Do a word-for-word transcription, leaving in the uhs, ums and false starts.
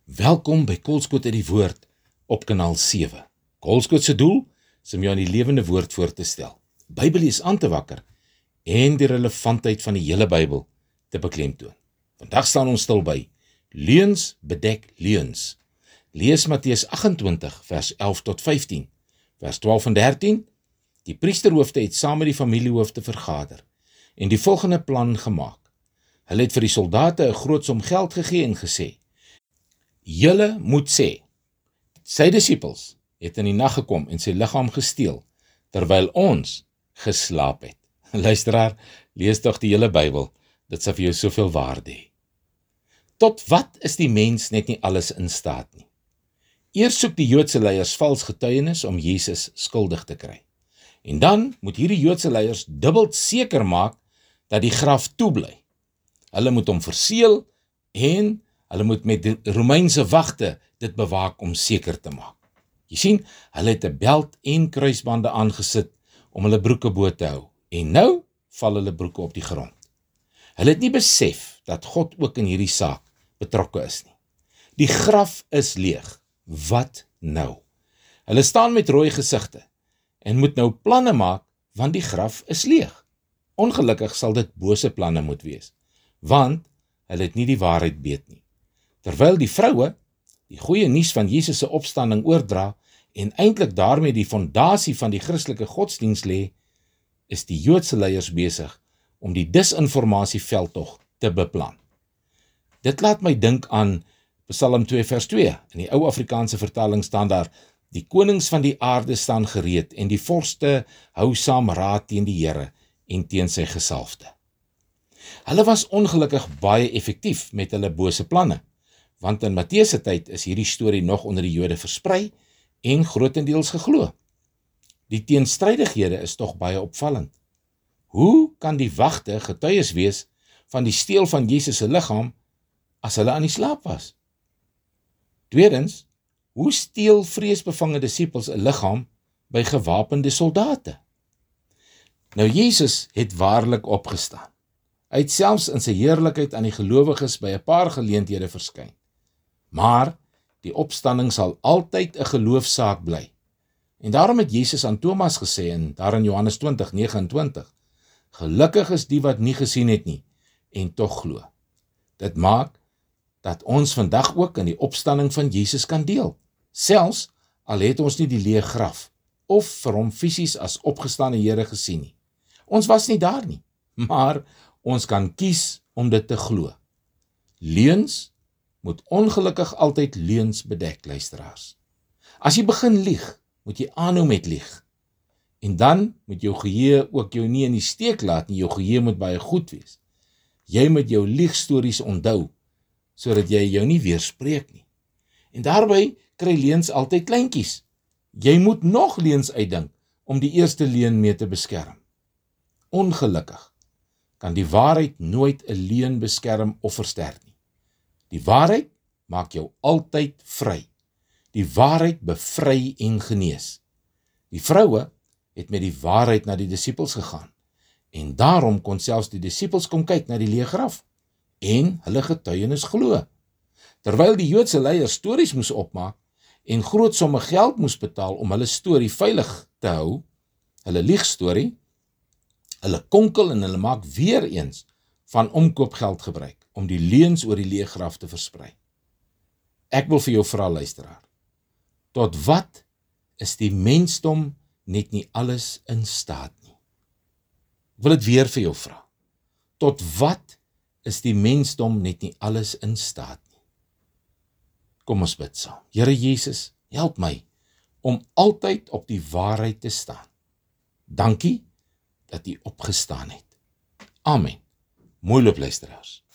Welkom by Koolskoot uit die Woord op kanaal sewe. Koolskoot se doel is om jou aan die lewende woord voor te stel, Bybellees aan te wakker en die relevantheid van die hele Bybel te beklemtoon. Vandag staan ons stil by leuns bedek leuns. Lees Matteus agt-en-twintig vers elf tot vyftien, vers twaalf en dertien. Die priesterhoofde het saam met die familiehoofde vergader en die volgende plan gemaak. Hulle het vir die soldate 'n groot som geld gegee en gesê: Julle moet sê, sy disippels het in die nag gekom en sy liggaam gesteel, terwyl ons geslaap het. Luisteraar, lees tog die hele Bybel, dit sal vir jou soveel waarde hê. Tot wat is die mens net nie alles in staat nie? Eers soek die Joodse leiers vals getuienis om Jesus skuldig te kry. En dan moet hierdie Joodse leiers dubbel seker maak dat die graf toebly. Hulle moet hom verseël en hulle moet met die Romeinse wagte dit bewaak om seker te maak. Jy sien, hulle het 'n beld en kruisbande aangesit om hulle broeke bo te hou. En nou val hulle broeke op die grond. Hulle het nie besef dat God ook in hierdie saak betrokke is nie. Die graf is leeg. Wat nou? Hulle staan met rooi gesigte en moet nou planne maak want die graf is leeg. Ongelukkig sal dit bose planne moet wees, want hulle het nie die waarheid weet nie. Terwyl die vroue die goeie nuus van Jesus se opstanding oordra en eintlik daarmee die fondasie van die Christelike godsdiens lê, is die Joodse leiers besig om die disinformasieveldtog te beplan. Dit laat my dink aan Psalm twee vers twee. In die ou Afrikaanse vertaling staan daar: Die konings van die aarde staan gereed en die vorste hou saam raad teen die Here en teen sy gesalfde. Hulle was ongelukkig baie effektief met hulle bose planne, want in Matteus se tyd is hierdie storie nog onder die Jode versprei en grootendeels geglo. Die teenstrydighede is tog baie opvallend. Hoe kan die wagte getuies wees van die steel van Jesus se liggaam as hulle aan die slaap was? Tweedens, hoe steel vreesbevange disippels 'n liggaam by gewapende soldate? Nou, Jesus het waarlik opgestaan. Hy het selfs in sy heerlikheid aan die gelowiges by 'n paar geleenthede verskyn. Maar die opstanding sal altyd 'n geloofsaak bly. En daarom het Jesus aan Thomas gesê in daar in Johannes twintig nege en twintig: Gelukkig is die wat nie gesien het nie en tog glo. Dit maak dat ons vandag ook in die opstanding van Jesus kan deel, selfs al het ons nie die leë graf of vir hom fisies as opgestane Here gesien nie. Ons was nie daar nie, maar ons kan kies om dit te glo. Leuns moet ongelukkig altyd leuns bedek, luisteraars. As jy begin lieg, moet jy aanhou met lieg. En dan moet jou geheue ook jou nie in die steek laat nie, jou geheue moet baie goed wees. Jy moet jou liegstories onthou, sodat jy jou nie weerspreek nie. En daarby kry leuns altyd kleintjies. Jy moet nog leuns uitdink om die eerste leuen mee te beskerm. Ongelukkig kan die waarheid nooit 'n leuen beskerm of versterk nie. Die waarheid maak jou altyd vry. Die waarheid bevry en genees. Die vroue het met die waarheid na die disippels gegaan en daarom kon selfs die disippels kom kyk na die leë graf en hulle getuienis glo. Terwyl die Joodse leiers stories moes opmaak en groot somme geld moes betaal om hulle storie veilig te hou, hulle liegstorie, hulle konkel en hulle maak weer eens van omkoopgeld gebruik om die leuns oor die leë graf te versprei. Ek wil vir jou vra, luisteraar, tot wat is die mensdom net nie alles in staat nie? Ek wil dit weer vir jou vra. Tot wat is die mensdom net nie alles in staat nie? Kom ons bid saam. Here Jesus, help my om altyd op die waarheid te staan. Dankie dat U opgestaan het. Amen. Mooi loop, luisteraars.